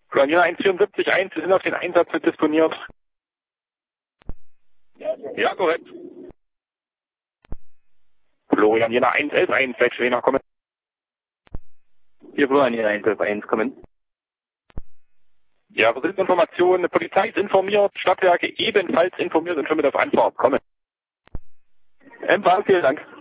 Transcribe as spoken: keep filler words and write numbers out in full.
Florian eins vier sieben eins, wir sind auf den Einsatz mit disponiert. Ja, korrekt. Florian Jena eins elf eins, Wegschwener, kommen. Hier Florian Jena eins elf eins, kommen. Ja, wir sind Informationen, die Polizei ist informiert, Stadtwerke ebenfalls informiert und schon mit auf Anfahrt, kommen. Empfang, vielen Dank.